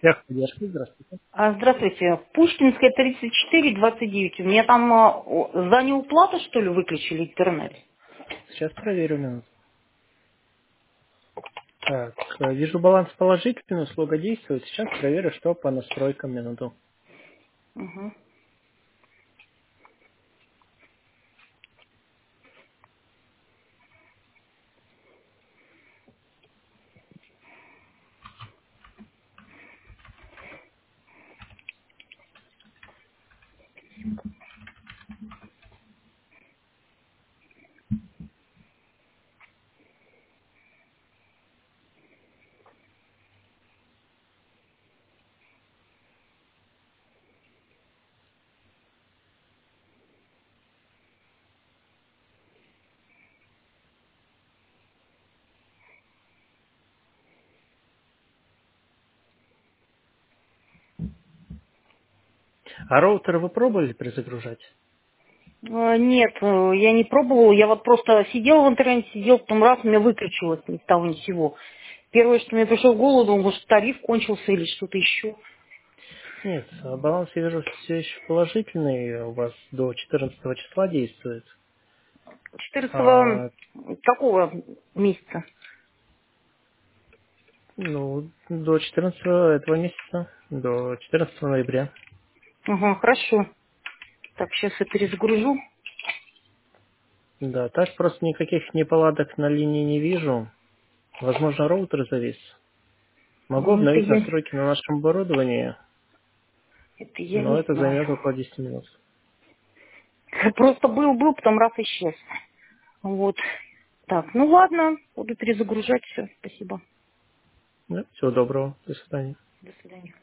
Техподдержка, здравствуйте. Здравствуйте. Пушкинская, 34, 29. У меня там здание уплаты, что ли, выключили интернет? Сейчас проверю минуту. Так, вижу баланс положительный, услуга действует. Сейчас проверю, что по настройкам минуту. Угу. А роутер вы пробовали перезагружать? Нет, я не пробовала. Я вот просто сидела в интернете, сидела, потом раз, у меня выключилось ни с того ни с сего. Первое, что мне пришло в голову, думаю, может, тариф кончился или что-то еще. Нет, баланс, я вижу, все еще положительный. У вас до 14 числа действует. 14 А, какого месяца? ну, до 14 этого месяца, до 14 ноября. Ага, хорошо. Так, сейчас я перезагружу. Да, так просто никаких неполадок на линии не вижу. Возможно, роутер завис. Могу Это обновить я, настройки на нашем оборудовании, это я но не это знаю. займет около 10 минут. Просто был, потом раз исчез. Вот. Так, ну ладно, буду перезагружать все. Спасибо. Да, всего доброго. До свидания. До свидания.